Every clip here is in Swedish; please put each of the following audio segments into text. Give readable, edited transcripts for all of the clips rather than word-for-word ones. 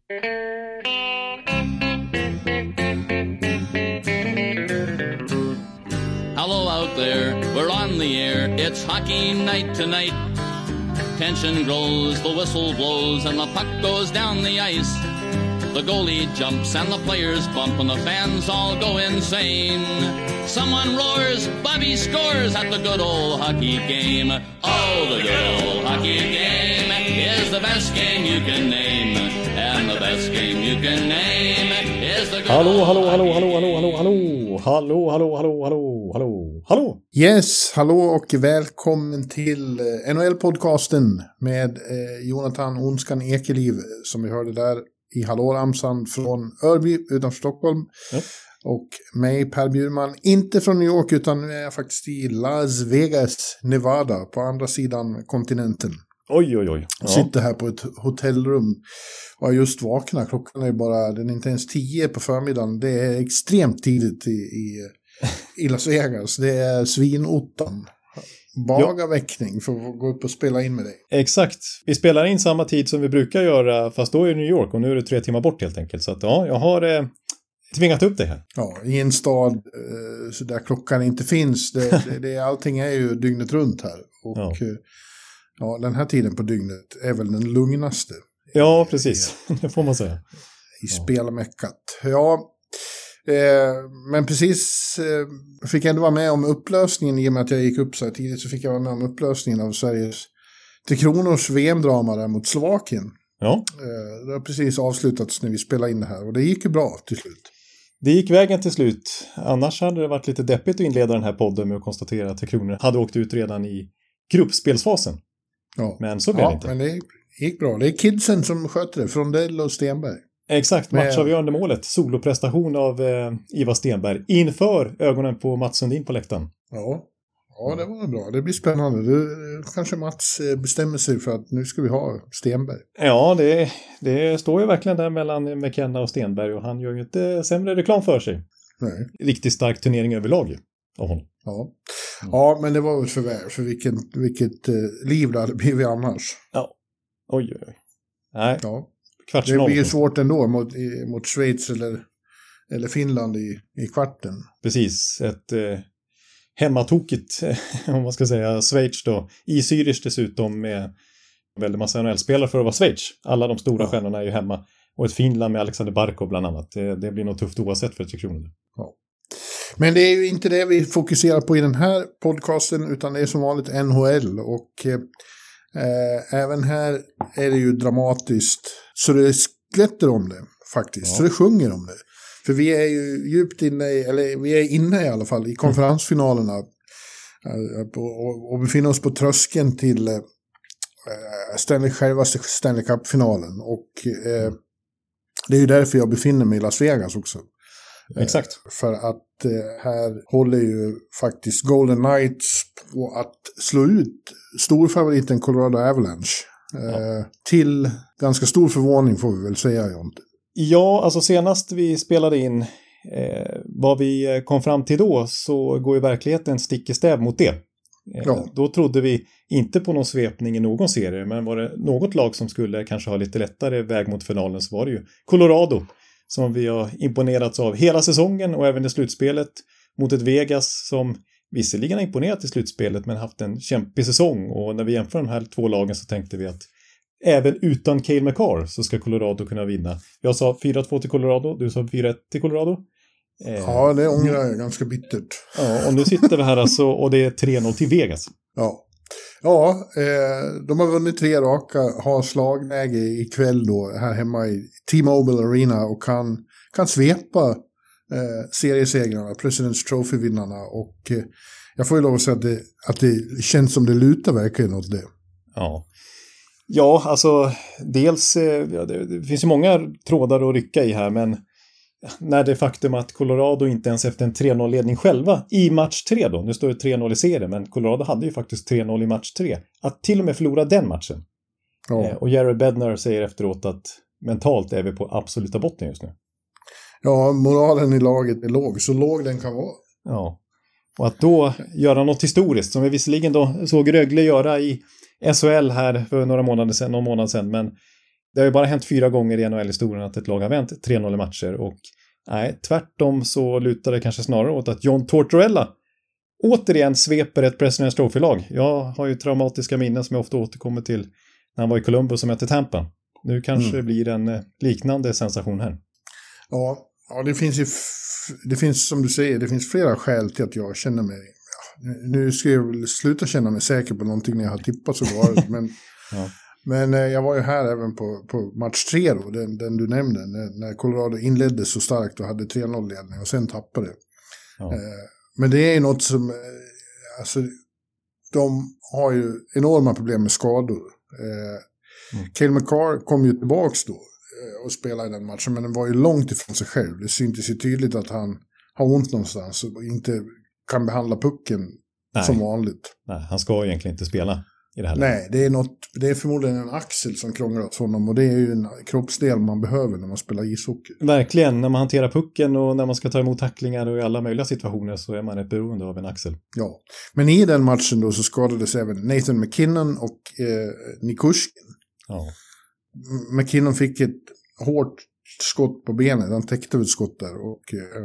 Hello out there, we're on the air, it's hockey night tonight. Tension grows, the whistle blows, and the puck goes down the ice. The goalie jumps and the players bump and the fans all go insane. Someone roars, Bobby scores at the good old hockey game. Oh, the good old hockey game is the best game you can name. And the best game you can name is the good old Hallå. Yes, hallå och välkommen till NHL-podcasten med Jonathan Onskan Ekeliv som vi hörde där i Hallå-ramsan från Örby utanför Stockholm. Ja. Och mig, Per Bjurman, inte från New York utan nu är jag faktiskt i Las Vegas, Nevada, på andra sidan kontinenten. Oj. Ja. Sitter här på ett hotellrum och har just vaknat. Klockan är bara, den är inte ens 10 på förmiddagen. Det är extremt tidigt i Las Vegas. Det är svinottan. Bagaväckning för att gå upp och spela in med dig. Exakt. Vi spelar in samma tid som vi brukar göra, fast då är det New York och nu är det 3 timmar bort helt enkelt. Så att ja, jag har tvingat upp det här. Ja, i en stad så där klockan inte finns. Allting är ju dygnet runt här. Och ja, den här tiden på dygnet är väl den lugnaste. Ja, precis. Det får man säga. I spelmäckat. Ja, men precis fick jag ändå vara med om upplösningen i och med att jag gick upp så här tidigt, så fick jag vara med om upplösningen av Sveriges Tre Kronors VM-drama där mot Slovakien. Ja. Det har precis avslutats när vi spelade in det här och det gick ju bra till slut. Det gick vägen till slut. Annars hade det varit lite deppigt att inleda den här podden med att konstatera att Tre Kronor hade åkt ut redan i gruppspelsfasen. Ja. Men så blev det inte. Men det gick bra. Det är kidsen som sköter det, Frondell och Stenberg. Exakt, matchavgörande målet. Soloprestation av Ivar Stenberg inför ögonen på Mats Sundin på läktaren. Ja, det var bra. Det blir spännande. Kanske Mats bestämmer sig för att nu ska vi ha Stenberg. Ja, det står ju verkligen där mellan McKenna och Stenberg och han gör ju inte sämre reklam för sig. Nej. Riktigt stark turnering överlag ju, av honom. Ja, men det var väl för vilket liv det hade blivit annars. Ja, oj. Nej, ja. Kvartsfinal. Det blir ju svårt ändå mot Schweiz eller Finland i kvarten. Precis, ett hemmatokigt, om man ska säga, Schweiz då. I Zürich dessutom med väldigt massa NHL-spelare för att vara Schweiz. Alla de stora stjärnorna är ju hemma. Och ett Finland med Alexander Barkov bland annat. Det blir nog tufft oavsett för 3 Kronor. Ja. Men det är ju inte det vi fokuserar på i den här podcasten, utan det är som vanligt NHL. Och även här är det ju dramatiskt. Så det skvätter om det faktiskt. Ja. Så det sjunger om det. För vi är ju djupt inne vi är inne i alla fall i konferensfinalerna. Och befinner oss på tröskeln till själva Stanley Cup-finalen. Och det är ju därför jag befinner mig i Las Vegas också. Exakt. För att här håller ju faktiskt Golden Knights på att slå ut storfavoriten Colorado Avalanche. Till ganska stor förvåning får vi väl säga, Jonte. Ja, alltså senast vi spelade in vad vi kom fram till då, så går ju verkligheten stick i stäv mot det. Då trodde vi inte på någon svepning i någon serie, men var det något lag som skulle kanske ha lite lättare väg mot finalen, så var det ju Colorado som vi har imponerats av hela säsongen och även i slutspelet, mot ett Vegas som visserligen har imponerat i slutspelet men haft en kämpig säsong. Och när vi jämför de här 2 lagen så tänkte vi att även utan Cale Makar så ska Colorado kunna vinna. Jag sa 4-2 till Colorado, du sa 4-1 till Colorado. Ja, det ångrar jag ganska bittert. Ja, och nu sitter vi här alltså och det är 3-0 till Vegas. Ja, de har vunnit 3 raka, har slagläge ikväll då här hemma i T-Mobile Arena och kan svepa seriesegrarna, President's Trophy-vinnarna. Och jag får ju lov att säga att det känns som det lutar verkligen åt det. Ja, alltså dels, det finns ju många trådar att rycka i här, men när det faktum att Colorado inte ens efter en 3-0-ledning själva i match 3 då, nu står det 3-0 i serien, men Colorado hade ju faktiskt 3-0 i match 3, att till och med förlora den matchen. Och Jared Bednar säger efteråt att mentalt är vi på absoluta botten just nu. Ja, moralen i laget är låg, så låg den kan vara. Ja, och att då göra något historiskt, som vi visserligen då såg Rögle göra i SHL här för någon månad sedan, men det har ju bara hänt 4 gånger i NHL-historien att ett lag har vänt 3-0 i matcher. Och nej, tvärtom så lutar det kanske snarare åt att John Tortorella återigen sveper ett President's Trophy-lag. Jag har ju traumatiska minnen som jag ofta återkommer till när han var i Columbus som hette Tampa. Nu kanske det blir en liknande sensation här. Ja, det finns som du säger, det finns flera skäl till att jag känner mig... Nu ska jag väl sluta känna mig säker på någonting när jag har tippat så bra. Men, men jag var ju här även på match 3 då, den du nämnde. När Colorado inledde så starkt och hade 3-0-ledning och sen tappade. Ja. Men det är ju något som... Alltså, de har ju enorma problem med skador. Cale Makar kom ju tillbaks då och spelade i den matchen, men den var ju långt ifrån sig själv. Det syntes ju tydligt att han har ont någonstans och inte kan behandla pucken som vanligt. Nej, han ska egentligen inte spela i det här. Nej, det är förmodligen en axel som krånglar åt honom och det är ju en kroppsdel man behöver när man spelar ishockey. Verkligen, när man hanterar pucken och när man ska ta emot tacklingar och i alla möjliga situationer så är man ett beroende av en axel. Ja, men i den matchen då så skadades även Nathan McKinnon och Nikushkin. Ja. McKinnon fick ett hårt skott på benet, han täckte ett skott där och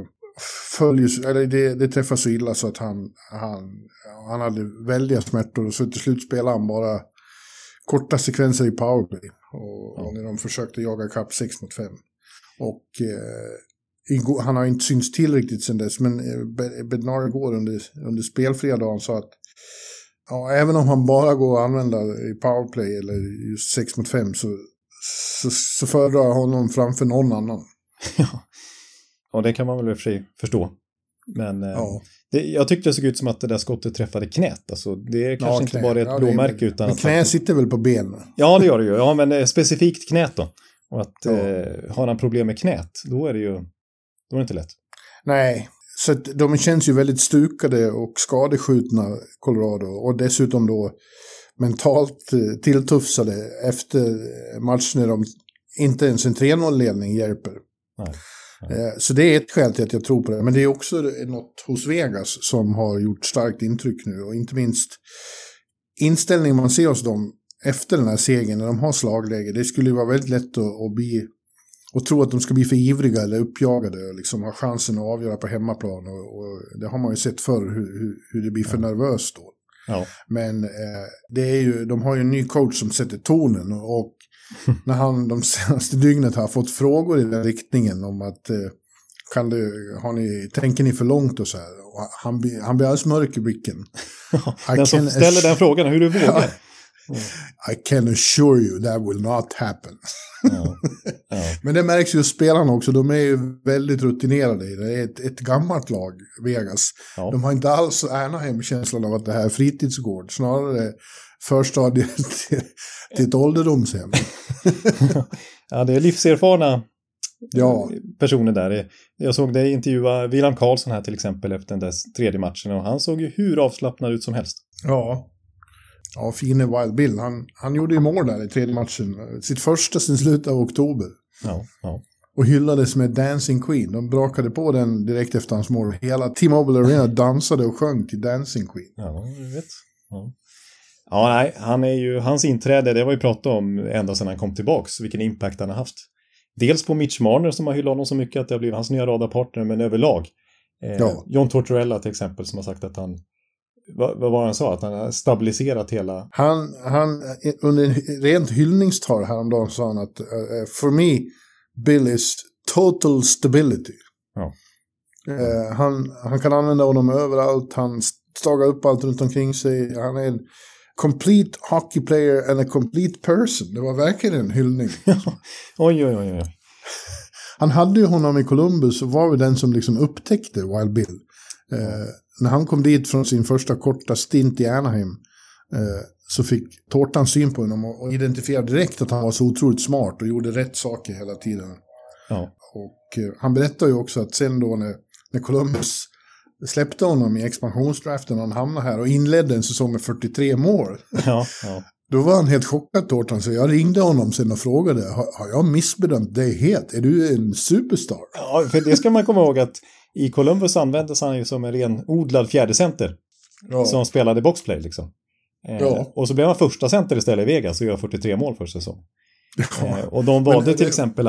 det träffade så illa så att han hade väldiga smärtor och så till slut spelade han bara korta sekvenser i powerplay och när de försökte jaga kapp 6-5 och han har inte synts till riktigt sen dess, men Bednar igår under spelfria dagen sa att även om han bara går att använda i powerplay eller just 6-5 så föredrar jag honom framför någon annan. Ja, det kan man väl i och för sig förstå. Men jag tyckte det såg ut som att det där skottet träffade knät. Alltså, det är kanske inte bara ett blåmärke. Utan men knä sitter väl på benen? Ja, det gör det ju. Ja, men specifikt knät då. Och att har han problem med knät, då är det inte lätt. Nej, så att de känns ju väldigt stukade och skadeskjutna Colorado. Och dessutom då mentalt tilltufsade efter match när de inte ens en 3-0-ledning hjälper. Nej. Så det är ett skäl till att jag tror på det. Men det är också något hos Vegas som har gjort starkt intryck nu. Och inte minst inställningen man ser hos dem efter den här segern när de har slagläge. Det skulle ju vara väldigt lätt att tro att de ska bli för ivriga eller uppjagade och liksom ha chansen att avgöra på hemmaplan. Och det har man ju sett förr hur det blir för nervöst då. Ja. Men det är ju, de har ju en ny coach som sätter tonen och när han de senaste dygnet har fått frågor i den riktningen om att tänker ni för långt och så här. Och han blir alldeles mörk i blicken. Den som ställer den frågan, hur du vågar. I can assure you that will not happen. Ja. Men det märks ju spelarna också, de är ju väldigt rutinerade i det. Det är ett gammalt lag, Vegas. Ja. De har inte alls Anaheim-känslan av att det här är fritidsgård. Snarare förstadiet till ett ålderdomshem. Ja, det är livserfarna personer där. Jag såg dig intervjua William Karlsson här till exempel efter den där tredje matchen och han såg ju hur avslappnad ut som helst. Ja, fine Wild Bill. Han gjorde ju mål där i tredje matchen. Sitt första sen slutet av oktober. Ja. Och hyllades med Dancing Queen. De brakade på den direkt efter hans mål. Hela T-Mobile Arena dansade och sjöng till Dancing Queen. Ja, jag vet. Ja, nej, hans inträde, det var ju pratat om ända sedan han kom tillbaks. Vilken impact han har haft. Dels på Mitch Marner som har hyllat honom så mycket att det har blivit hans nya radarpartner, men överlag. John Tortorella till exempel som har sagt att han... Vad var han sa? Att han har stabiliserat hela... Han under en rent hyllningstal häromdagen sa han att for me, Bill is total stability. Ja. Han kan använda honom överallt. Han stagar upp allt runt omkring sig. Han är en complete hockey player and a complete person. Det var verkligen en hyllning. Oj. Han hade ju honom i Columbus och var ju den som liksom upptäckte Wild Bill. När han kom dit från sin första korta stint i Anaheim så fick Tårtan syn på honom och identifierade direkt att han var så otroligt smart och gjorde rätt saker hela tiden. Ja. Och han berättade ju också att sen då när Columbus släppte honom i expansionsdraften och han hamnade här och inledde en säsong med 43 mål. Ja. Då var han helt chockad, Tårtan, så jag ringde honom sen och frågade, har jag missbedömt dig helt? Är du en superstar? Ja, för det ska man komma ihåg att i Columbus användes han ju som en renodlad fjärdecenter som spelade boxplay liksom. Och så blev han första center istället i Vegas och gör 43 mål för säsong. Och de valde till exempel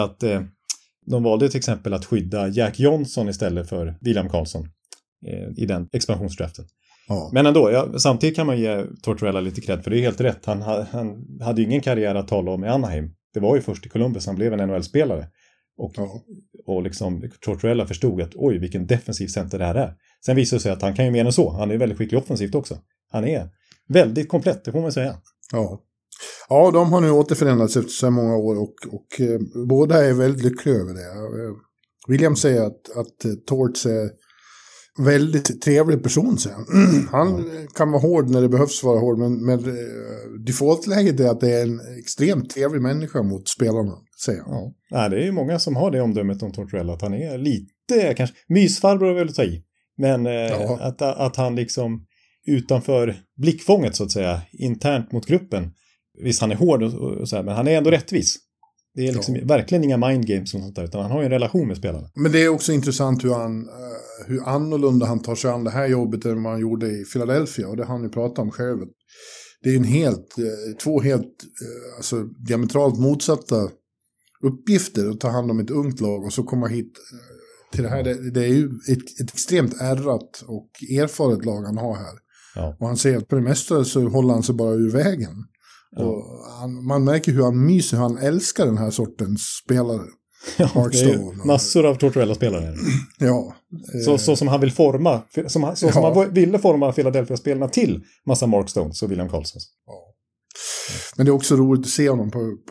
att skydda Jack Johnson istället för William Karlsson i den expansionsdraften. Ja. Men ändå, samtidigt kan man ge Tortorella lite cred, för det är helt rätt. Han hade ju ingen karriär att tala om i Anaheim. Det var ju först i Columbus han blev en NHL-spelare. Och liksom Tortorella förstod att oj, vilken defensiv center det här är. Sen visade det sig att han kan ju mer än så. Han är väldigt skicklig offensivt också. Han är väldigt komplett, det får man säga. Ja, de har nu återförenats efter så många år och båda är väldigt lyckliga över det. William säger att Torts är väldigt trevlig person, säger han. Han kan vara hård när det behövs vara hård, men defaultläget är att det är en extremt trevlig människa mot spelarna, säger han. Ja, det är ju många som har det omdömet om Tortorella, att han är lite, kanske, mysfarbror vill ta i. Men att han liksom utanför blickfånget så att säga, internt mot gruppen, visst han är hård och så här, men han är ändå rättvis. Det är liksom verkligen inga mind games och sånt där, utan han har ju en relation med spelarna. Men det är också intressant hur annorlunda han tar sig an det här jobbet än vad han gjorde i Philadelphia, och det har han ju pratat om själv. Det är ju två helt diametralt motsatta uppgifter att ta hand om ett ungt lag och så komma hit till det här. Det är ju ett extremt ärrat och erfaret lag han har här. Ja. Och han säger att på det mesta så håller han sig bara ur vägen. Ja. Och man märker hur han myser, hur han älskar den här sortens spelare. Ja, det är ju massor av Tortorella-spelare. Ja. Så som han vill forma, som han ville forma Philadelphia-spelarna till massa Mark Stones och William Karlsson. Ja. Men det är också roligt att se honom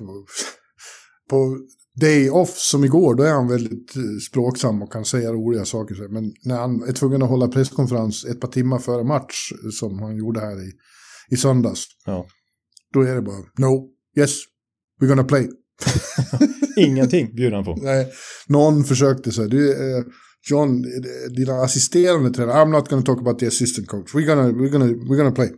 på day off som igår, då är han väldigt språksam och kan säga roliga saker. Men när han är tvungen att hålla presskonferens ett par timmar före match, som han gjorde här i söndags, då är det bara, no, yes, we're gonna play. Ingenting bjuder han på. Nej, någon försökte säga, John, dina assisterande tränare, I'm not gonna talk about the assistant coach, we're gonna play.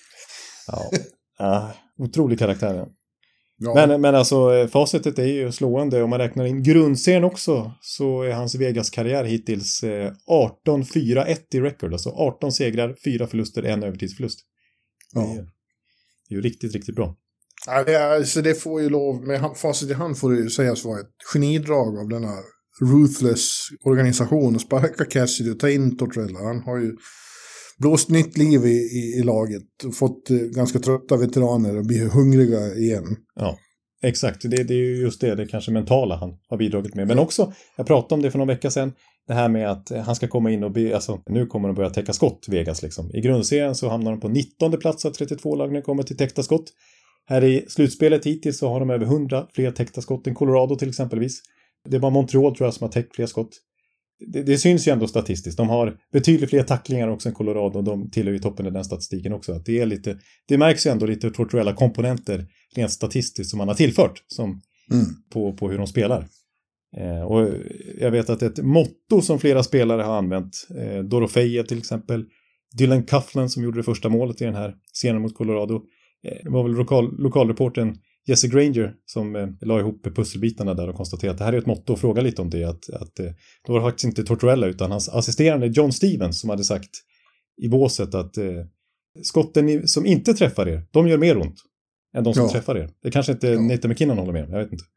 Ja, otrolig karaktär. Ja. Men alltså facitet är ju slående. Om man räknar in grundserien också, så är hans Vegas-karriär hittills 18-4-1 i record. Alltså 18 segrar, 4 förluster, 1 övertidsförlust. Ja. Det är ju riktigt, riktigt bra. Ja, så det får ju lov, med facit i hand får det ju sägas vara ett genidrag av denna ruthless organisation och sparka Cassidy och ta in Tortorella. Han har ju blåst nytt liv i laget och fått ganska trötta veteraner och blir hungriga igen. Ja, exakt. Det är ju just det kanske mentala han har bidragit med. Men också, jag pratade om det för någon vecka sedan, det här med att han ska komma in och nu kommer de börja täcka skott, Vegas liksom. I grundserien så hamnar de på 19:e plats av 32 lag när det kommer till täckta skott. Här i slutspelet hittills så har de över 100 fler täckta skott än Colorado till exempelvis. Det är bara Montreal tror jag som har täckt fler skott. Det syns ju ändå statistiskt. De har betydligt fler tacklingar också än Colorado, och de tillhör ju toppen i den statistiken också. Att det märks ju ändå lite Tortorella komponenter rent statistiskt som man har tillfört på hur de spelar. Och jag vet att ett motto som flera spelare har använt, Dorofejev till exempel, Dylan Coughlin som gjorde det första målet i den här scenen mot Colorado, det var väl lokalreporten Jesse Granger som la ihop pusselbitarna där och konstaterade att det här är ett motto, och fråga lite om det, att då var det faktiskt inte Tortorella utan hans assisterande John Stevens som hade sagt i båset att skotten som inte träffar er, de gör mer ont än de som träffar er. Det kanske inte Nathan McKinnon håller med om, jag vet inte.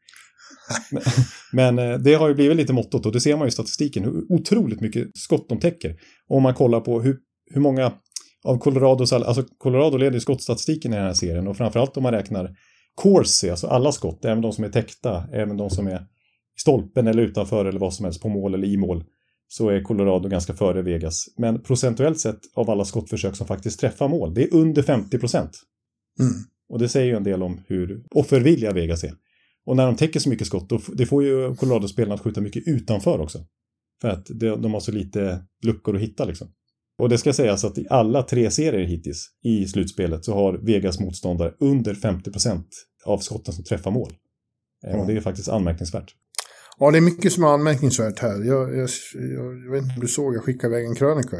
Men det har ju blivit lite mottot, och det ser man ju i statistiken hur otroligt mycket skott de täcker. Om man kollar på hur många av Colorado leder skottstatistiken i den här serien, och framförallt om man räknar Corsi, alltså alla skott, även de som är täckta, även de som är i stolpen eller utanför eller vad som helst, på mål eller i mål, så är Colorado ganska före Vegas. Men procentuellt sett av alla skottförsök som faktiskt träffar mål, det är under 50%. Och det säger ju en del om hur offervilliga Vegas är. Och när de täcker så mycket skott, det får ju Colorado-spelarna att skjuta mycket utanför också. För att de har så lite luckor att hitta liksom. Och det ska sägas att i alla 3 serier hittills i slutspelet så har Vegas motståndare under 50% av skotten som träffar mål. Och det är faktiskt anmärkningsvärt. Ja, det är mycket som är anmärkningsvärt här. Jag vet inte om du såg, jag skickade iväg en krönika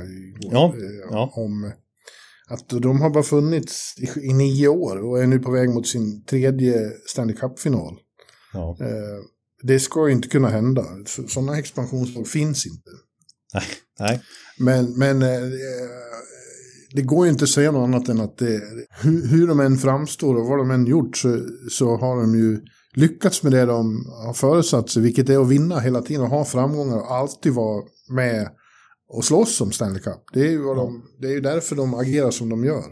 om att de har bara funnits i 9 år och är nu på väg mot sin 3:e Stanley Cup-final. Ja. Det ska ju inte kunna hända. Sådana expansionslag finns inte. Nej. Men det går ju inte att säga något annat än att hur de än framstår och vad de än gjort så har de ju lyckats med det de har förutsatt sig, vilket är att vinna hela tiden och ha framgångar och alltid vara med och slåss om Stanley Cup. Det är ju det är ju därför de agerar som de gör.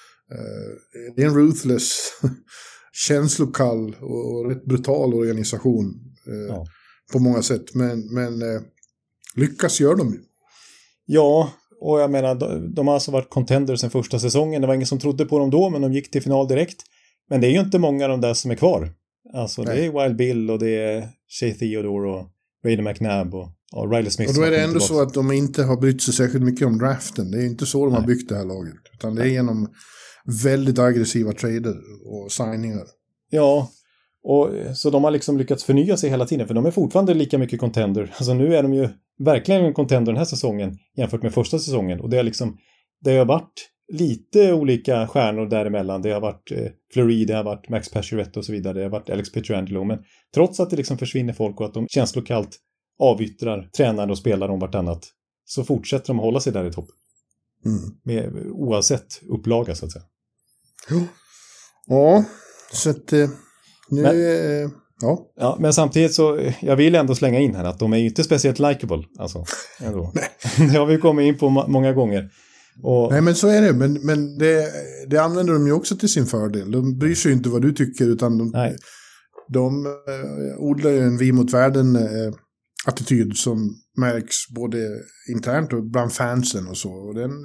Det är en ruthless, känslokall och rätt brutal organisation på många sätt. Men lyckas gör de ju. Ja, och jag menar, de har alltså varit contenders sen första säsongen. Det var ingen som trodde på dem då, men de gick till final direkt. Men det är ju inte många av de där som är kvar. Alltså det är Wild Bill och det är Shea Theodore och Brady McNabb och Riley Smith. Och då är det ändå så att de inte har brytt sig särskilt mycket om draften. Det är inte så de har byggt det här laget. Utan det är genom väldigt aggressiva trader och signingar. Ja, och så de har liksom lyckats förnya sig hela tiden. För de är fortfarande lika mycket contender. Alltså nu är de ju verkligen en contender den här säsongen jämfört med första säsongen. Och det har varit lite olika stjärnor däremellan. Det har varit Fleury, det har varit Max Pacioretty och så vidare. Det har varit Alex Pietrangelo. Men trots att det liksom försvinner folk och att de känslokallt avyttrar tränare och spelare om vartannat, så fortsätter de hålla sig där i topp. Oavsett upplaga så att säga. Ja, så att nu... Ja, men samtidigt så, jag vill ändå slänga in här att de är inte speciellt likable, alltså, ändå. Det har vi kommit in på många gånger. Nej, men så är det. Men det använder de ju också till sin fördel. De bryr sig ju inte vad du tycker, utan de odlar ju en vi mot världen attityd som märks både internt och bland fansen och så. Och den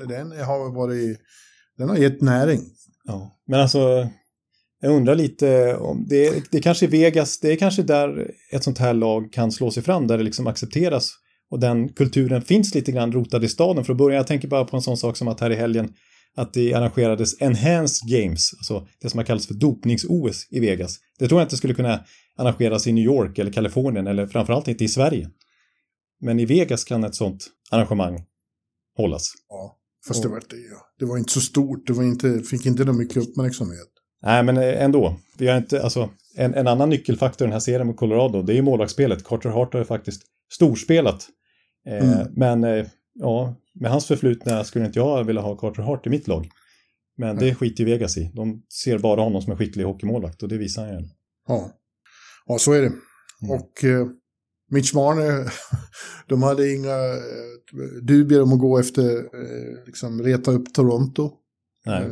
har gett näring. Ja, men alltså... Jag undrar lite om det kanske är Vegas, det är kanske där ett sånt här lag kan slå sig fram, där det liksom accepteras och den kulturen finns lite grann rotad i staden. För att börja, jag tänker bara på en sån sak som att här i helgen att det arrangerades Enhanced Games, alltså det som har kallats för dopnings-OS i Vegas. Det tror jag inte skulle kunna arrangeras i New York eller Kalifornien eller framförallt inte i Sverige. Men i Vegas kan ett sånt arrangemang hållas. Ja, fast det var inte så stort, fick inte så mycket uppmärksamhet. Nej, men ändå. Vi har inte, alltså, en annan nyckelfaktor i den här serien med Colorado, det är ju målvaktsspelet. Carter Hart har ju faktiskt storspelat. Men med hans förflutna skulle inte jag vilja ha Carter Hart i mitt lag. Men det skiter ju Vegas i. De ser bara honom som en skicklig hockeymålvakt och det visar han ju. Ja, så är det. Och Mitch Marner, de hade inga dubier om att gå efter liksom reta upp Toronto. Nej.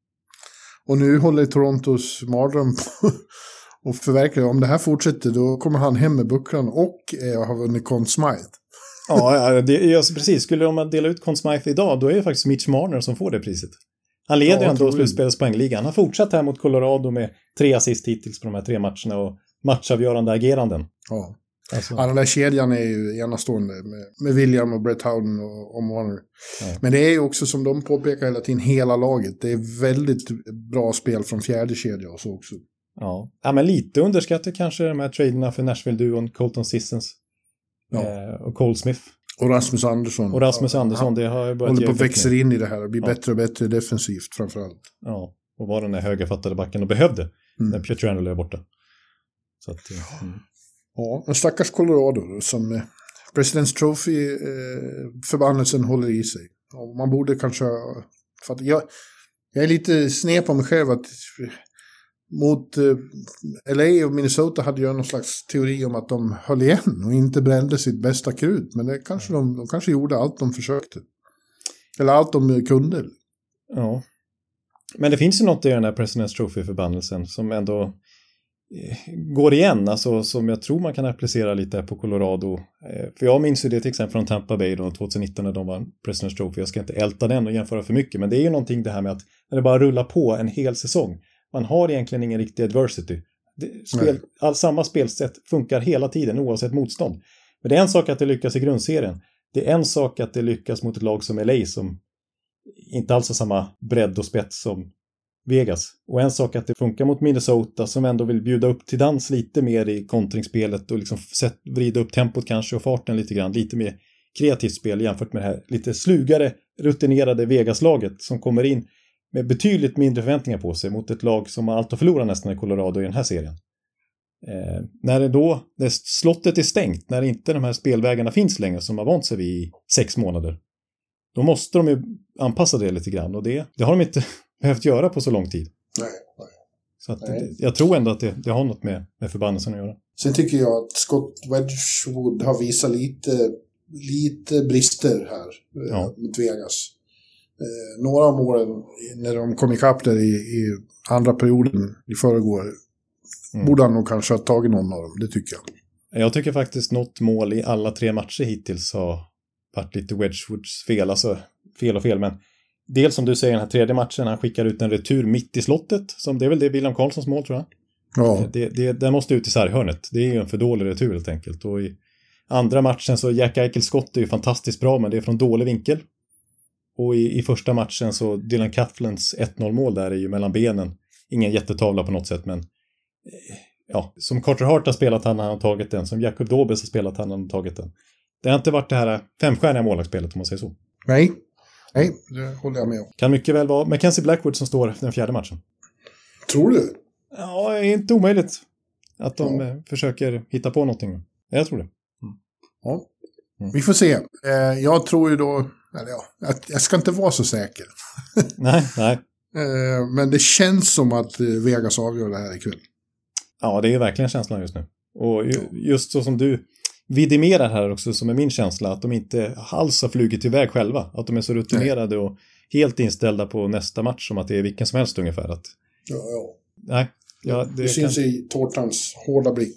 Och nu håller Torontos mardröm på och förverkliga. Om det här fortsätter, då kommer han hem med bucklan och har vunnit Conn Smythe. Ja, precis. Skulle de dela ut Conn Smythe idag, då är det faktiskt Mitch Marner som får det priset. Han leder ändå slutspelspoängligan. Han har fortsatt här mot Colorado med 3 assist hittills på de här 3 matcherna och matchavgörande ageranden. Ja. Alltså. Ja, den där kedjan är ju enastående med William och Brett Howden och Marner. Ja. Men det är ju också, som de påpekar hela tiden, hela laget. Det är väldigt bra spel från fjärde kedja och så också. Ja, men lite underskattar kanske de här traderna för Nashville-duon, Colton Sissons och Cole Smith. Och Rasmus Andersson. Det har börjat håller på att växa in i det här och blir bättre och bättre defensivt framförallt. Ja, och var den där högerfattade backen och behövde när Pietrangelo är borta. Så att... Ja, en stackars Colorado som President's Trophy förbannelsen håller i sig. Och man borde kanske... För att jag är lite sned på mig själv att mot LA och Minnesota hade jag någon slags teori om att de höll igen och inte brände sitt bästa krut. Men det kanske de kanske gjorde allt de försökte. Eller allt de kunde. Ja. Men det finns ju något i den här President's Trophy-förbannelsen som ändå går igen, alltså, som jag tror man kan applicera lite på Colorado. För jag minns ju det till exempel från Tampa Bay då, 2019 när de var President's Trophy. Jag ska inte älta den och jämföra för mycket, men det är ju någonting det här med att när det bara rullar på en hel säsong. Man har egentligen ingen riktig adversity. Samma spelsätt funkar hela tiden oavsett motstånd. Men det är en sak att det lyckas i grundserien. Det är en sak att det lyckas mot ett lag som LA som inte alls har samma bredd och spets som Vegas. Och en sak att det funkar mot Minnesota som ändå vill bjuda upp till dans lite mer i kontringsspelet och liksom vrida upp tempot kanske och farten lite grann. Lite mer kreativt spel jämfört med det här lite slugare, rutinerade Vegas-laget som kommer in med betydligt mindre förväntningar på sig mot ett lag som har allt att förlora nästan i Colorado i den här serien. När slottet är stängt, när inte de här spelvägarna finns längre som har vant sig vid i 6 månader, då måste de ju anpassa det lite grann och det har de inte behövt göra på så lång tid. Nej. Så att jag tror ändå att det har något med förbannelsen att göra. Sen tycker jag att Scott Wedgwood har visat lite brister här mot Vegas. Några av målen när de kom ikapp där i andra perioden i förrgår borde han nog kanske ha tagit någon av dem, det tycker jag. Jag tycker faktiskt något mål i alla 3 matcher hittills har varit lite Wedgwoods fel, alltså fel, men dels som du säger, den här 3:e matchen, han skickar ut en retur mitt i slottet, som det är väl det William Karlssons mål, tror jag. Ja. Den måste ut i sarghörnet. Det är ju en för dålig retur helt enkelt. Och i andra matchen så Jack Eichels skott är ju fantastiskt bra, men det är från dålig vinkel. Och i första matchen så Dylan Coughlan's 1-0-mål där är ju mellan benen. Ingen jättetavla på något sätt, men som Carter Hart har spelat han har tagit den. Som Jacob Dobes har spelat han har tagit den. Det har inte varit det här 5-stjärniga målvaktsspelet, om man säger så. Nej, det håller jag med om. Kan mycket väl vara Mackenzie Blackwood som står efter den 4:e matchen. Tror du? Ja, det är inte omöjligt att de försöker hitta på någonting. Jag tror det. Ja, vi får se. Jag tror ju då, att jag ska inte vara så säker. Nej. Men det känns som att Vegas avgör det här ikväll. Ja, det är verkligen känslan just nu. Och just så som du vidimerar här också, som är min känsla, att de inte alls har flugit iväg själva. Att de är så rutinerade och helt inställda på nästa match som att det är vilken som helst ungefär. Att... Ja. Nej. Ja, det syns i Tårtans hårda blick.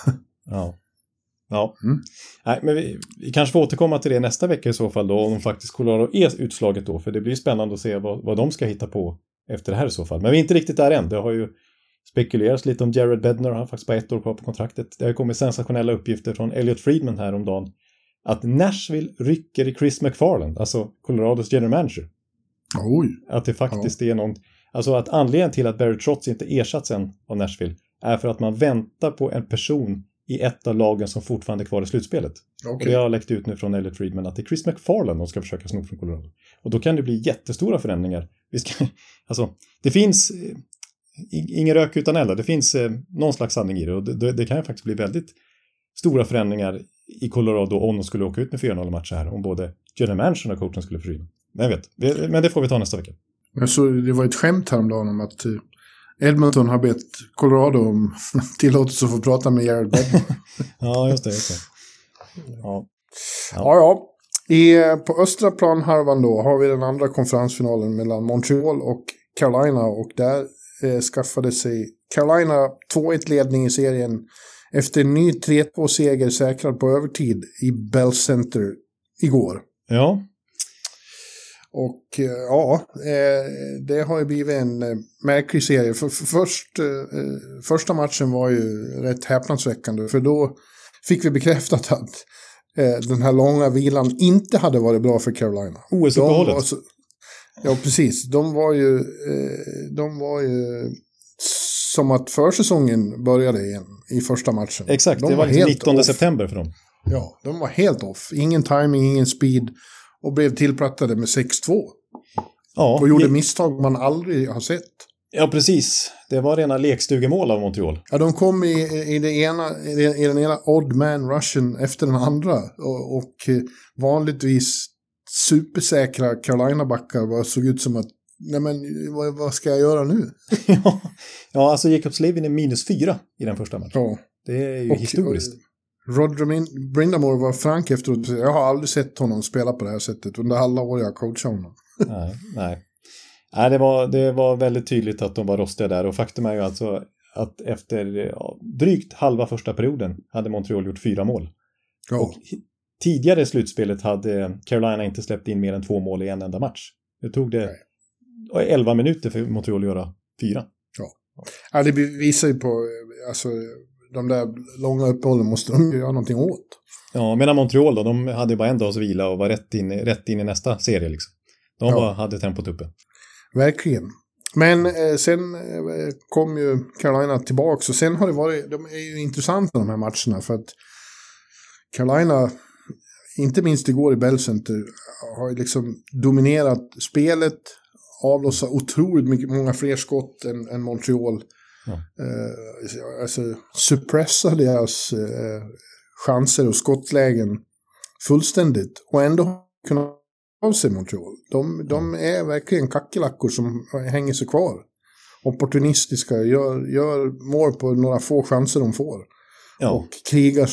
Ja. Nej, men vi kanske får återkomma till det nästa vecka i så fall då, om faktiskt Colorado är utslaget då, för det blir spännande att se vad de ska hitta på efter det här i så fall. Men vi är inte riktigt där än. Det har ju spekulerats lite om Jared Bednar, han har faktiskt bara 1 år kvar på kontraktet. Det har kommit sensationella uppgifter från Elliot Friedman här om dagen att Nashville rycker i Chris McFarland, alltså Colorados general manager. Oj. Att det faktiskt är någon, alltså att anledningen till att Barry Trotz inte ersatts än av Nashville är för att man väntar på en person i ett av lagen som fortfarande är kvar i slutspelet. Okay. Och det har läckt ut nu från Elliot Friedman att det är Chris McFarland de ska försöka sno från Colorado. Och då kan det bli jättestora förändringar. Det finns ingen rök utan eld. Det finns någon slags sanning i det. Och det kan ju faktiskt bli väldigt stora förändringar i Colorado om de skulle åka ut med 4-0 matcher här. Om både general managern och coachen skulle försvinna. Men det får vi ta nästa vecka. Så det var ett skämt häromdagen om att Edmonton har bett Colorado om tillåtelse att få prata med Jared Bednar. Ja, just det. Ja. På östra planhalvan då har vi den andra konferensfinalen mellan Montreal och Carolina, och där skaffade sig Carolina 2-1-ledning i serien efter en ny 3-2-seger säkrad på övertid i Bell Center igår. Ja. Och det har ju blivit en märklig serie. Första matchen var ju rätt häpnadsväckande, för då fick vi bekräftat att den här långa vilan inte hade varit bra för Carolina. OS-uppehållet. Ja, precis. De var ju som att försäsongen började igen i första matchen. Exakt, det var 19 september för dem. Ja, de var helt off. Ingen timing, ingen speed. Och blev tillplattade med 6-2. Ja, och gjorde misstag man aldrig har sett. Ja, precis. Det var rena lekstugemål av Montreal. Ja, de kom i den ena odd man rushen efter den andra. Och vanligtvis supersäkra Carolina-backar såg ut som att nej men, vad ska jag göra nu? Ja, alltså Jacob Slavin är -4 i den första matchen. Ja. Det är ju historiskt. Roger Brindamore var frank efteråt. Jag har aldrig sett honom spela på det här sättet under alla år jag coachade honom. Nej, det var väldigt tydligt att de var rostiga där. Och faktum är ju alltså att efter drygt halva första perioden hade Montreal gjort 4 mål. Ja. Och tidigare i slutspelet hade Carolina inte släppt in mer än 2 mål i en enda match. Det tog det 11 minuter för Montreal att göra 4. Ja, det visar ju på alltså, de där långa uppehållen måste de göra någonting åt. Ja, medan Montreal då, de hade bara en dags vila och var rätt in i nästa serie liksom. De hade tempot uppe. Verkligen. Men sen kom ju Carolina tillbaka, och sen har det varit, de är ju intressanta de här matcherna, för att Carolina, inte minst igår i Bell Center, har ju liksom dominerat spelet, avlossat otroligt många fler skott än Montreal. Ja. Alltså suppressa deras chanser och skottlägen fullständigt, och ändå kunna av sig Montreal. De är verkligen kackelackor som hänger sig kvar. opportunistiska, gör mål på några få chanser de får. Ja. Och krigar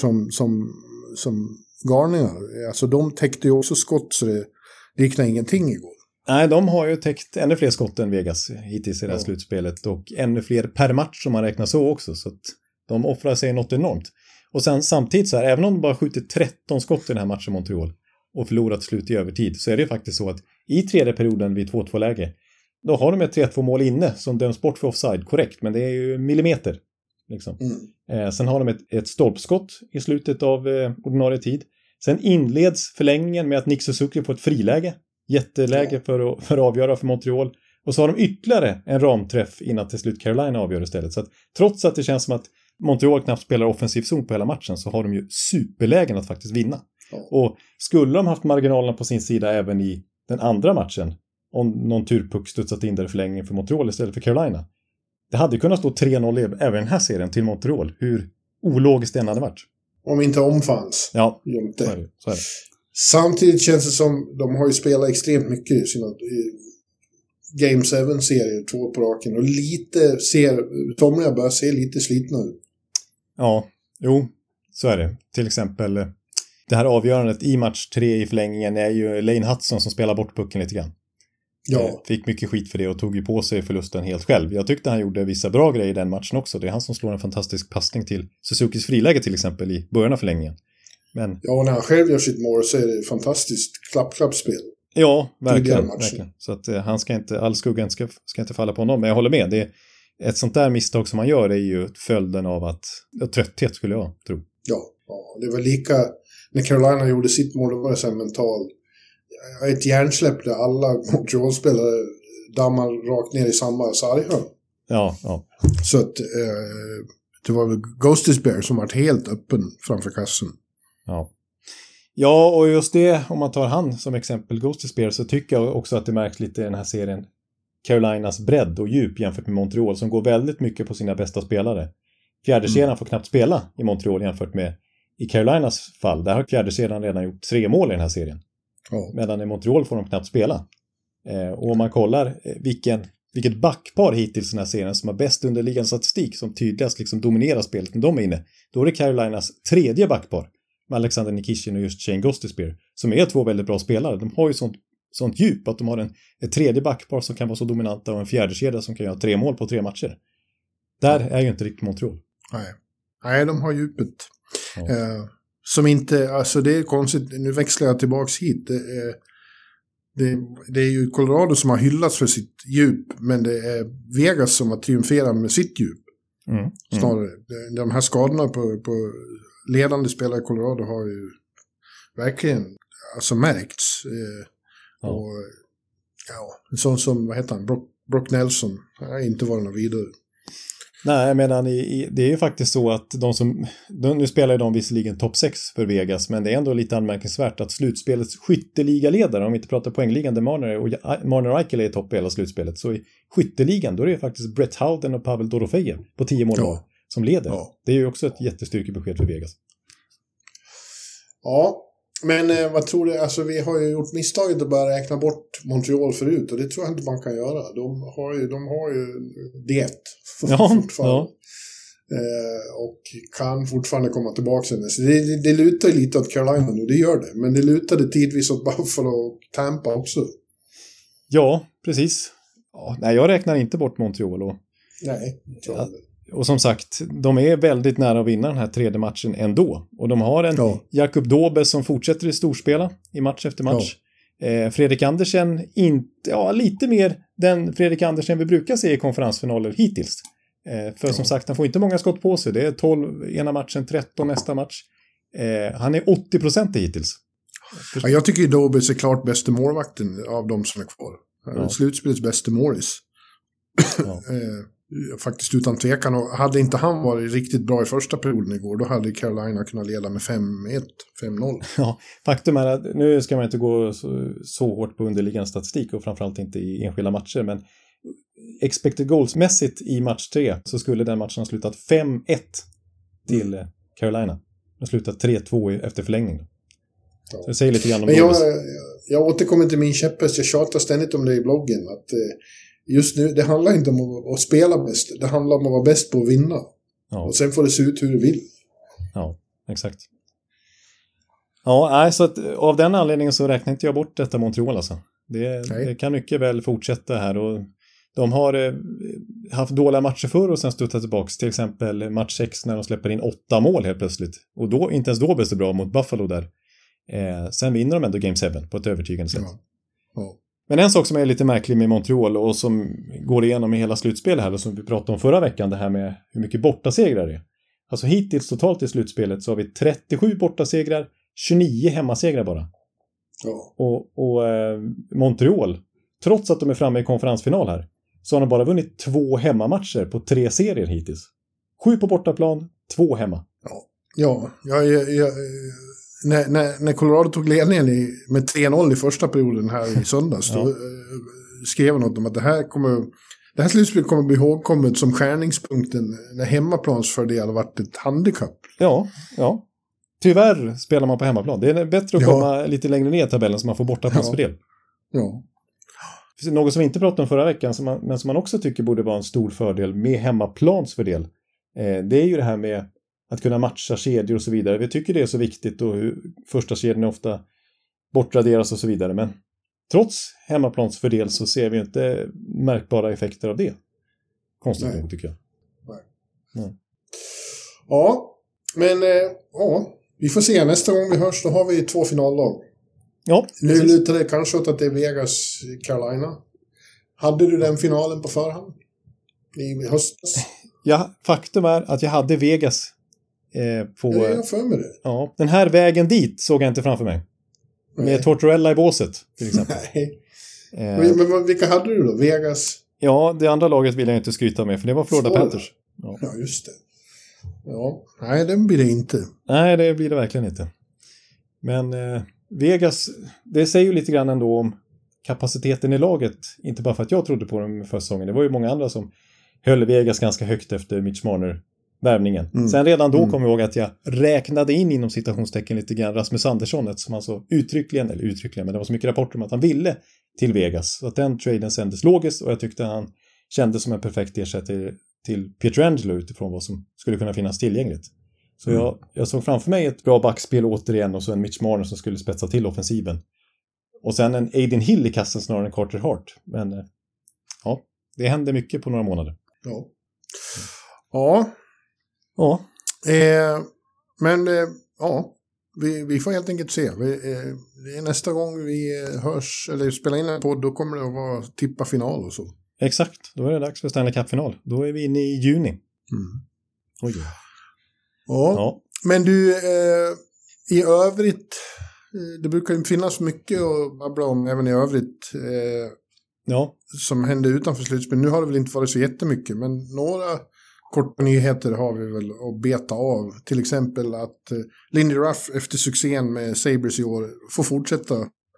som galningar. Alltså de täckte ju också skott så det liknar ingenting igår. Nej, de har ju täckt ännu fler skott än Vegas hittills i det här slutspelet. Och ännu fler per match som man räknar så också. Så att de offrar sig något enormt. Och sen samtidigt så här, även om de bara skjuter 13 skott i den här matchen Montreal och förlorat slut i övertid, så är det faktiskt så att i tredje perioden vid 2-2-läge, då har de ett 3-2 mål inne som döms bort för offside, korrekt, men det är ju millimeter. Liksom. Sen har de ett stolpskott i slutet av ordinarie tid. Sen inleds förlängningen med att Nick Suzuki får ett friläge. Jätteläge för att avgöra för Montreal. Och så har de ytterligare en ramträff innan till slut Carolina avgör istället. Så att trots att det känns som att Montreal knappt spelar offensiv zon på hela matchen, så har de ju superlägen att faktiskt vinna. Och skulle de haft marginalerna på sin sida även i den andra matchen, om någon turpuck studsat in där i förlängningen för Montreal istället för Carolina, det hade kunnat stå 3-0 även den här serien till Montreal. Hur ologiskt den hade varit. Om inte omfanns. Ja, inte. Så är det. Samtidigt känns det som de har ju spelat extremt mycket i sina Game 7-serier, 2 på raken. Och lite somliga börjar se lite slitna ut. Ja, jo, så är det. Till exempel det här avgörandet i match 3 i förlängningen är ju Lane Hudson som spelar bort pucken lite grann. Ja. Fick mycket skit för det och tog ju på sig förlusten helt själv. Jag tyckte han gjorde vissa bra grejer i den matchen också. Det är han som slår en fantastisk passning till Suzukis friläge till exempel i början av förlängningen. Men... Ja, när han själv gör sitt mål så är det fantastiskt klapp-klapp-spel. Ja, verkligen. Så att han ska inte, all skugga ska inte falla på honom. Men jag håller med, det är ett sånt där misstag som man gör är ju följden av trötthet skulle jag tro. Ja, det var lika när Carolina gjorde sitt mål, då var det så här mental. Ett hjärnsläpp där alla Montreal-spelare dammar rakt ner i samma sarghörn. Ja. Så att det var väl Ghostis Bear som var helt öppen framför kassen. Ja, och just det, om man tar han som exempel, Ghostis Bear, så tycker jag också att det märks lite i den här serien Carolinas bredd och djup jämfört med Montreal som går väldigt mycket på sina bästa spelare. Fjärdekedjan får knappt spela i Montreal jämfört med i Carolinas fall. Där har fjärdekedjan redan gjort 3 mål i den här serien. Medan i Montreal får de knappt spela. Och om man kollar vilket backpar hittills i den här serien som har bäst underliggande statistik, som tydligast liksom dominerar spelet när de är inne, då är det Carolinas tredje backpar med Alexander Nikishin och just Shane Gostisbehere, som är 2 väldigt bra spelare. De har ju sånt djup att de har ett tredje backpar som kan vara så dominanta och en fjärde kedja som kan göra 3 mål på 3 matcher. Där är ju inte riktigt Montreal. Nej, de har djupet. Som inte, alltså det är konstigt, nu växlar jag tillbaks hit. Det är ju Colorado som har hyllats för sitt djup, men det är Vegas som har triumferat med sitt djup. Snarare. De här skadorna på ledande spelare i Colorado har ju verkligen alltså märkts. Och en sån som, vad heter han, Brock Nelson har inte varit någon vidare. Nej, medan det är ju faktiskt så att nu spelar de visserligen topp 6 för Vegas, men det är ändå lite anmärkningsvärt att slutspelets skytteligaledare, om vi inte pratar poängligan där Marner och Eichel är i topp i hela slutspelet, så i skytteligan då är det faktiskt Brett Howden och Pavel Dorofejev på 10 mål som leder. Det är ju också ett jättestyrkebesked för Vegas. Ja, men vad tror du, alltså vi har ju gjort misstaget att bara räkna bort Montreal förut, och det tror jag inte man kan göra. De har ju det fortfarande. Och kan fortfarande komma tillbaka sen. Så det lutar ju lite åt Carolina nu, det gör det. Men det lutade tidvis åt Buffalo och Tampa också. Ja, precis. Nej, jag räknar inte bort Montreal. Nej, tror jag inte. Och som sagt, de är väldigt nära att vinna den här tredje matchen ändå. Och de har en Jakub Dobes som fortsätter i storspela i match efter match. Fredrik Andersen, lite mer den Fredrik Andersen vi brukar se i konferensfinaler hittills. För som sagt, han får inte många skott på sig. Det är 12 ena matchen, 13 nästa match. Han är 80% hittills. Ja, jag tycker ju Dobes är klart bästa målvakten av de som är kvar. Slutspelets bästa målis. Faktiskt utan tvekan. Och hade inte han varit riktigt bra i första perioden igår, då hade Carolina kunnat leda med 5-1, 5-0. Ja, faktum är att nu ska man inte gå så hårt på underliggande statistik och framförallt inte i enskilda matcher, men expected goals-mässigt i match 3 så skulle den matchen ha slutat 5-1 till Carolina. Den slutat 3-2 efter förlängning. Så det säger lite grann om men jag återkommer till min käpphäst. Jag tjatar ständigt om det i bloggen, att just nu, det handlar inte om att spela bäst. Det handlar om att vara bäst på att vinna. Ja. Och sen får det se ut hur du vill. Ja, exakt. Ja, så att, av den anledningen så räknar inte jag bort detta Montreal alltså. Det kan mycket väl fortsätta här, och de har haft dåliga matcher förr och sen stuttat tillbaka. Till exempel match 6 när de släpper in 8 mål helt plötsligt. Och då, inte ens då blir det bra mot Buffalo där. Sen vinner de ändå Game 7 på ett övertygande sätt. Ja. Men en sak som är lite märklig med Montreal och som går igenom i hela slutspelet här, och som vi pratade om förra veckan, det här med hur mycket bortasegrar det är. Alltså hittills totalt i slutspelet så har vi 37 bortasegrar, 29 hemmasegrar bara. Ja. Och Montreal, trots att de är framme i konferensfinal här, så har de bara vunnit 2 hemmamatcher på 3 serier hittills. 7 på bortaplan, 2 hemma. Ja, när Colorado tog ledningen med 3-0 i första perioden här i söndags, då skrev jag något om att det här slutspelet kommer bli ihågkommet som skärningspunkten när hemmaplansfördel har varit ett handikapp. Ja. Tyvärr spelar man på hemmaplan. Det är bättre att komma lite längre ner i tabellen så man får bortaplansfördel. Ja. Något som vi inte pratade om förra veckan, men som man också tycker borde vara en stor fördel med hemmaplansfördel, det är ju det här med att kunna matcha kedjor och så vidare. Vi tycker det är så viktigt, och hur första kedjan ofta bortraderas och så vidare. Men trots hemmaplansfördel så ser vi inte märkbara effekter av det. Konstigt nog, tycker jag. Nej. Ja, men vi får se. Nästa gång vi hörs, då har vi 2 finallag. Ja, nu lutar det kanske åt att det är Vegas, Carolina. Hade du den finalen på förhand i höstas? Ja, faktum är att jag hade Vegas på... Jag för mig det. Ja, den här vägen dit såg jag inte framför mig. Med Tortorella i båset, till exempel. Nej. Men vilka hade du då? Vegas? Ja, det andra laget vill jag inte skryta med, för det var Florida Panthers. Ja, just det. Ja, nej, den blir det inte. Nej, det blir det verkligen inte. Men Vegas, det säger ju lite grann ändå om kapaciteten i laget. Inte bara för att jag trodde på dem förra säsongen. Det var ju många andra som höll Vegas ganska högt efter Mitch Marner-värvningen. Sen redan då kom jag ihåg att jag räknade in inom citationstecken lite grann Rasmus Andersson, som alltså uttryckligen, men det var så mycket rapporter om att han ville till Vegas. Så att den traden sändes logiskt, och jag tyckte han kändes som en perfekt ersättare till Pietrangelo utifrån vad som skulle kunna finnas tillgängligt. Så jag såg framför mig ett bra backspel återigen, och så en Mitch Marner som skulle spetsa till offensiven. Och sen en Aiden Hill i kassen snarare än Carter Hart. Men det hände mycket på några månader. Vi får helt enkelt se. Nästa gång vi hörs eller spelar in en podd, då kommer det att vara tippa final och så. Exakt, då är det dags för Stanley Cup-final. Då är vi inne i juni. Oj. Ja. Men du, i övrigt, det brukar ju finnas mycket att babbla om även i övrigt som händer utanför slutspel. Nu har det väl inte varit så jättemycket, men några korta nyheter har vi väl att beta av. Till exempel att Lindy Ruff efter succén med Sabres i år får fortsätta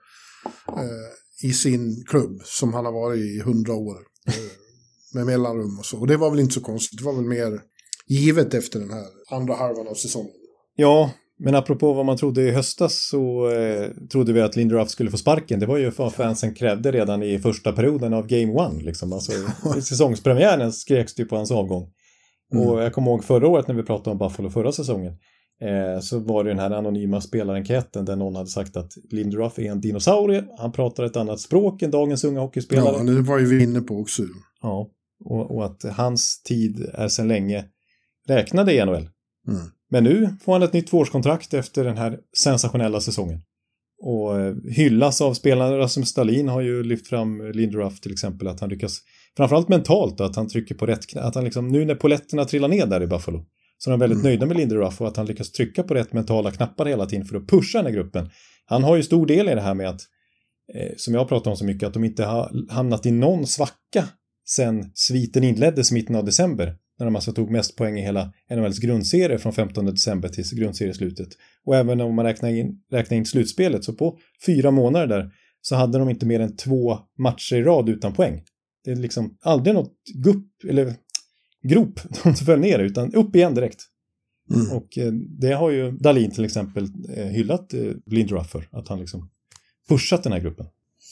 i sin klubb som han har varit i 100 år med mellanrum och så. Och det var väl inte så konstigt, det var väl mer givet efter den här andra halvan av säsongen. Ja, men apropå vad man trodde i höstas så trodde vi att Lindy Ruff skulle få sparken. Det var ju vad fansen krävde redan i första perioden av Game 1. Liksom. Alltså, i säsongspremiären skreks det på hans avgång. Och jag kommer ihåg förra året när vi pratade om Buffalo förra säsongen, så var det den här anonyma spelarenkäten där någon hade sagt att Lindy Ruff är en dinosaurie. Han pratar ett annat språk än dagens unga hockeyspelare. Ja, det var ju vi inne på också. Ja, och att hans tid är sedan länge räknade i NHL. Men nu får han ett nytt tvåårskontrakt efter den här sensationella säsongen. Och hyllas av spelarna. Rasmus Stalin har ju lyft fram Lindy Ruff till exempel, att han lyckas, framförallt mentalt, att han trycker på rätt att han liksom, nu när poletterna trillar ner där i Buffalo, så är de väldigt nöjda med Lindy Ruff, och att han lyckas trycka på rätt mentala knappar hela tiden för att pusha den här gruppen. Han har ju stor del i det här med att, som jag pratar om så mycket, att de inte har hamnat i någon svacka sen sviten inleddes mitten av december, när de alltså tog mest poäng i hela NHLs grundserie från 15 december till grundserieslutet. Och även om man räknar in slutspelet, så på 4 månader där så hade de inte mer än 2 matcher i rad utan poäng. Det är liksom aldrig något grop de föll ner, utan upp igen direkt. Och det har ju Dahlin till exempel hyllat Lindy Ruff för, att han liksom pushat den här gruppen.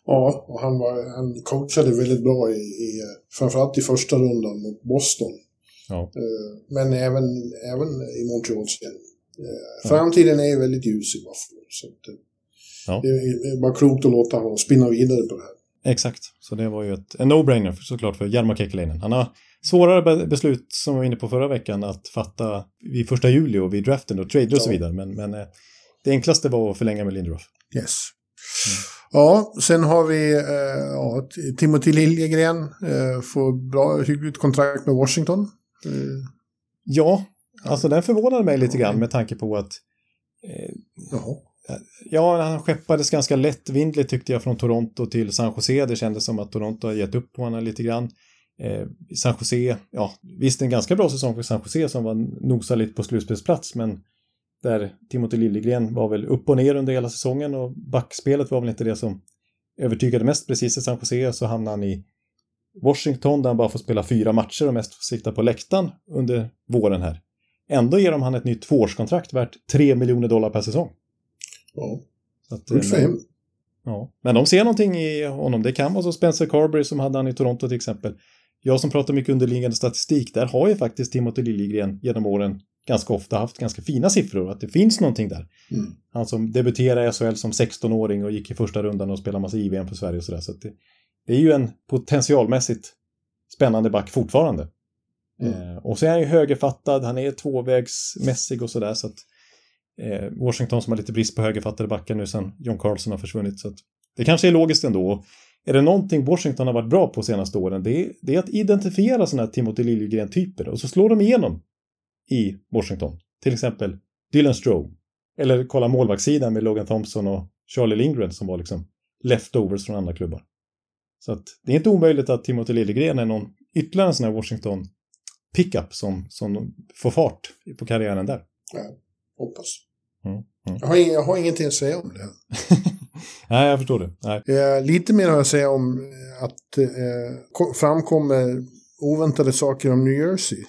Ja, och han coachade väldigt bra framförallt i första rundan mot Boston. Ja. Men även i Montreal-serien. Framtiden är väldigt ljus i Buffalo. Så det är bara klokt att låta honom spinna vidare på det här. Exakt, så det var ju en no-brainer såklart för Jarmo Kekalainen. Han har svårare beslut, som vi var inne på förra veckan, att fatta vid 1 juli och vid draften och trader och så vidare. Men det enklaste var att förlänga med Lindros. Yes. Ja, sen har vi Timothy Liljegren får hyggligt kontrakt med Washington. Ja, alltså den förvånade mig lite grann med tanke på att han skeppades ganska lättvindligt tyckte jag från Toronto till San Jose. Det kändes som att Toronto har gett upp på honom lite grann. San Jose, visst en ganska bra säsong för San Jose som var nosade lite på slutspelsplats, men där Timothy Liljegren var väl upp och ner under hela säsongen och backspelet var väl inte det som övertygade mest precis i San Jose. Så hamnade han i Washington där han bara får spela 4 matcher och mest får sikta på läktaren under våren här. Ändå ger de han ett nytt 2-årskontrakt värt $3 miljoner per säsong. Ja, men de ser någonting i honom. Det kan vara så Spencer Carberry som hade han i Toronto till exempel. Jag som pratar mycket underliggande statistik, där har ju faktiskt Timothy Liljegren genom åren ganska ofta haft ganska fina siffror, att det finns någonting där. Han som debuterade i SHL som 16-åring och gick i första rundan och spelade massa IVM för Sverige och sådär. Så att det är ju en potentialmässigt spännande back fortfarande. Och så är han ju högerfattad, han är tvåvägsmässig och sådär, så att Washington som har lite brist på högerfattade backar nu sen John Carlson har försvunnit, så att det kanske är logiskt ändå. Är det någonting Washington har varit bra på senaste åren, det är att identifiera sådana här Timothy Liljegren-typer och så slår de igenom i Washington. Till exempel Dylan Strome. Eller kolla målvaktssidan med Logan Thompson och Charlie Lindgren som var liksom leftovers från andra klubbar. Så att det är inte omöjligt att Timothy Liljegren är någon ytterligare en sån här Washington pickup som får fart på karriären där. Ja, hoppas. Jag har ingenting att säga om det här. Nej, jag förstår det. Nej. Lite mer att säga om att framkommer oväntade saker om New Jersey.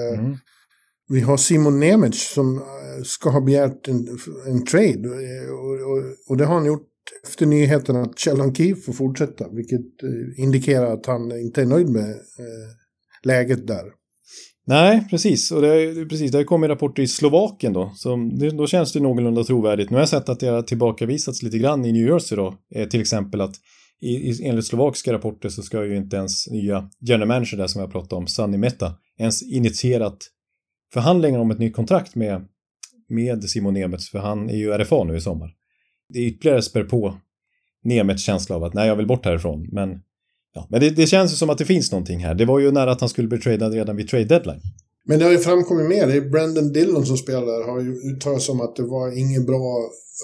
Vi har Simon Nemec som ska ha begärt en trade. Och det har han gjort efter nyheten att Sheldon Keefe får fortsätta. Vilket indikerar att han inte är nöjd med läget där. Nej, precis. Och det har kommit rapporter i Slovakien då. Så då känns det någorlunda trovärdigt. Nu har jag sett att det har tillbakavisats lite grann i New Jersey då. Till exempel att enligt slovakiska rapporter så ska ju inte ens nya general manager där som jag pratade om, Sunny Meta, ens initierat förhandlingar om ett nytt kontrakt med Simon Nemec, för han är ju RFA nu i sommar. Det är ytterligare spär på Nemets känsla av att nej, jag vill bort härifrån. Men det känns ju som att det finns någonting här. Det var ju nära att han skulle bli tradad redan vid trade deadline. Men det har ju framkommit mer. Det är Brandon Dillon som spelar där. Har ju uttalat som att det var ingen bra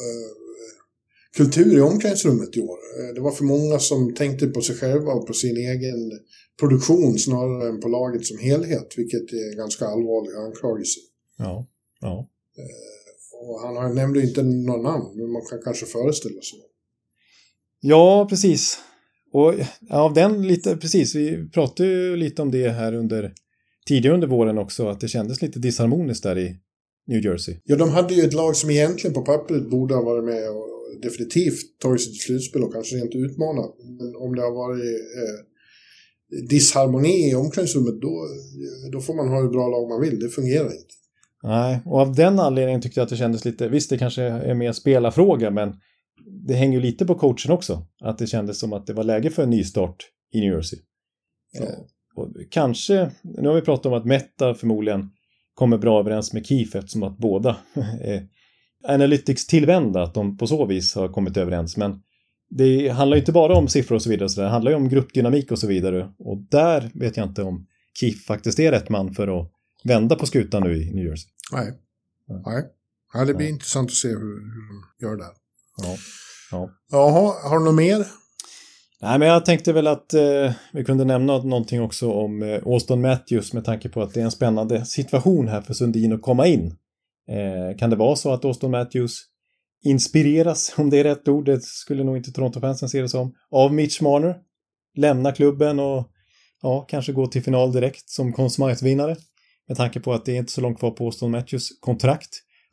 kultur i omklädningsrummet i år. Det var för många som tänkte på sig själva och på sin egen produktion snarare än på laget som helhet. Vilket är en ganska allvarlig anklagelse. Ja. Och han nämnde ju inte någon namn, men man kan kanske föreställa sig. Ja, precis. Och av den lite, precis, vi pratade ju lite om det här tidigare under våren också, att det kändes lite disharmoniskt där i New Jersey. Ja, de hade ju ett lag som egentligen på pappret borde ha varit med och definitivt tagit sitt slutspel och kanske inte utmanat. Men om det har varit disharmoni i omklädningsrummet, då får man ha hur bra lag man vill. Det fungerar inte. Nej, och av den anledningen tyckte jag att det kändes lite, visst det kanske är mer spelarfråga, men det hänger ju lite på coachen också. Att det kändes som att det var läge för en ny start i New Jersey. Ja. Och kanske, nu har vi pratat om att Meta förmodligen kommer bra överens med Keefe eftersom att båda är Analytics tillvända, att de på så vis har kommit överens. Men det handlar ju inte bara om siffror och så vidare. Så det handlar ju om gruppdynamik och så vidare. Och där vet jag inte om Keefe faktiskt är rätt man för att vända på skutan nu i New Jersey. Nej. Ja, det blir intressant att se hur de gör det. Ja. Jaha, har du något mer? Nej, men jag tänkte väl att vi kunde nämna någonting också om Auston Matthews med tanke på att det är en spännande situation här för Sundin att komma in. Kan det vara så att Auston Matthews inspireras, om det är rätt ord, det skulle nog inte Toronto-fansen se det som, av Mitch Marner, lämna klubben och kanske gå till final direkt som Conn Smythe-vinnare, med tanke på att det är inte så långt kvar på Auston Matthews kontrakt.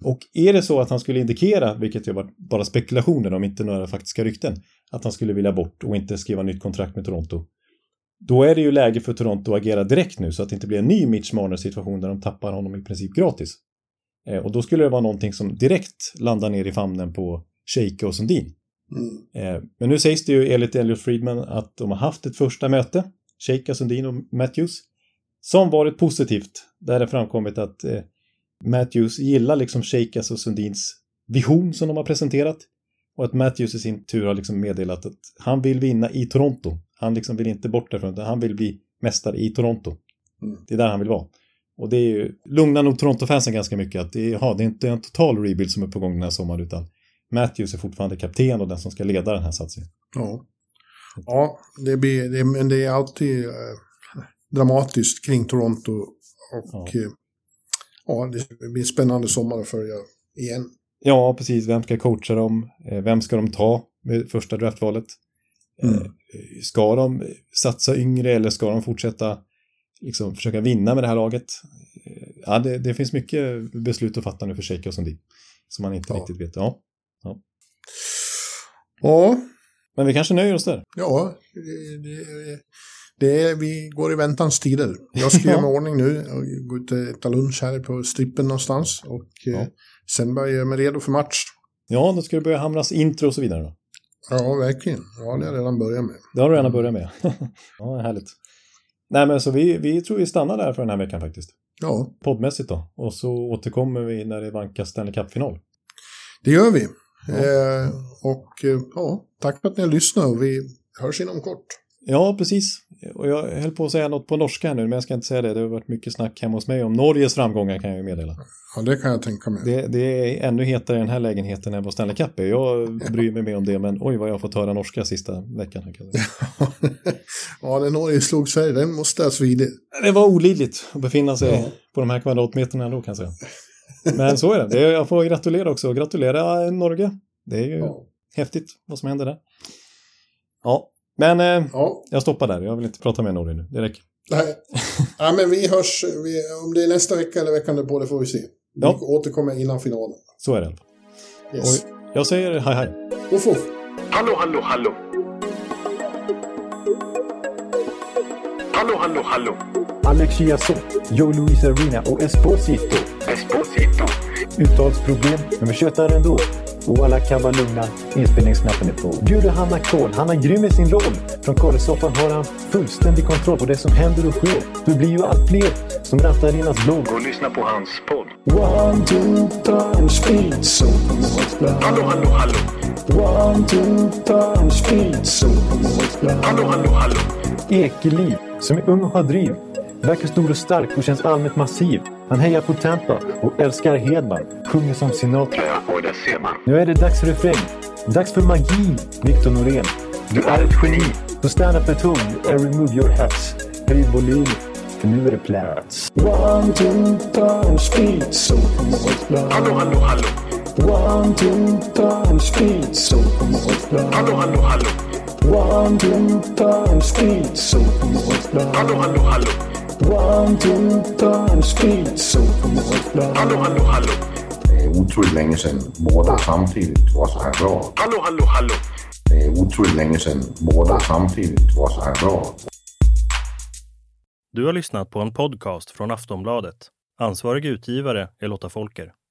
Och är det så att han skulle indikera, vilket ju var bara spekulationer om inte några faktiska rykten, att han skulle vilja bort och inte skriva nytt kontrakt med Toronto, då är det ju läge för Toronto att agera direkt nu så att det inte blir en ny Mitch Marner-situation där de tappar honom i princip gratis. Och då skulle det vara någonting som direkt landar ner i famnen på Sheika och Sundin. Men nu sägs det ju enligt Elliot Friedman att de har haft ett första möte, Sheika, Sundin och Matthews, som varit positivt. Där det framkommit att Matthews gillar liksom Sheikas och Sundins vision som de har presenterat. Och att Matthews i sin tur har liksom meddelat att han vill vinna i Toronto. Han liksom vill inte bort därifrån, utan han vill bli mästare i Toronto. Det är där han vill vara. Och det är ju, lugnar nog Toronto-fansen ganska mycket att det är inte en total rebuild som är på gång den här sommaren, utan Matthews är fortfarande kapten och den som ska leda den här satsningen. Ja, men det är alltid dramatiskt kring Toronto och det blir en spännande sommar att följa igen. Ja, precis. Vem ska coacha dem? Vem ska de ta med första draftvalet? Ska de satsa yngre eller ska de fortsätta liksom försöka vinna med det här laget? Ja, det finns mycket beslut att fatta nu för Sheika och Sundin som man inte riktigt vet. Ja. Men vi kanske nöjer oss där. Ja, vi går i väntans tider. Jag ska göra med ordning nu och gå ut och äta lunch här på strippen någonstans och sen börjar jag mig redo för match. Ja, då ska det börja hamras intro och så vidare då. Ja, verkligen. Ja, det har jag redan börjat med. Det har du redan börjat med. Ja, härligt. Nej, men så vi tror vi stannar där för den här veckan faktiskt. Ja. Poddmässigt då. Och så återkommer vi när det vankas Stanley Cup-final. Det gör vi. Tack för att ni har lyssnat och vi hörs inom kort. Ja, precis. Och jag höll på att säga något på norska nu, men jag ska inte säga det. Det har varit mycket snack hemma hos mig om Norges framgångar, kan jag ju meddela. Ja, det kan jag tänka mig. Det är ännu hetare i den här lägenheten än vad Stanley Cup är. Jag bryr mig med om det, men oj vad jag har fått höra norska sista veckan. Här, kan jag säga. Ja, när Norge slog Sverige, den måste jag svida. Det var olidligt att befinna sig på de här kvadratmeterna då, kan jag säga. Men så är det. Jag får gratulera också. Gratulera Norge. Det är ju häftigt vad som händer där. Ja, men jag stoppar där. Jag vill inte prata med Norge nu. Det räcker. Nej, men vi hörs. Om det är nästa vecka eller veckan därpå, det får vi se. Vi återkommer innan finalen. Så är det. Yes. Och jag säger hej. Uff. Hallå. Alex Chiazot, Joe Luis Arena och Esposito. Uttalsproblem, men vi tjötar ändå. Och alla kan vara lugna, inspelningsknappen är på. Bjuder Hanna Kohl, han är grym i sin roll. Från Kållesoffan har han fullständig kontroll på det som händer och sker. Det blir ju allt fler som rattar in hans blogg. Och lyssna på hans podd. 1, 2, 3, speed, so. Hallå. 1, 2, 3, speed, so. Hallå. Ekeliv, som är ung och har driv. Verkar stor och stark och känns allmänt massiv. Han hejar på Tampa och älskar Hedman. Sjunger som Sinatra. Ja, och det ser man. Nu är det dags för refräng. Dags för magi, Victor Norén. Du är ett geni. Så stand up at home and remove your hats. Höj volym, för nu är det plats. 1, 2, 3, speed, so. Hallå. 1, 2, 3, speed, so. Hallå. 1, 2, 3, speed, so. Hallå. 1, 2, 3, speed, so. Hallå. Det är otroligt länge sedan båda samtidigt var så här bra. Hallå. Det är otroligt länge sedan båda samtidigt var så här bra. Du har lyssnat på en podcast från Aftonbladet. Ansvarig utgivare är Lotta Folker.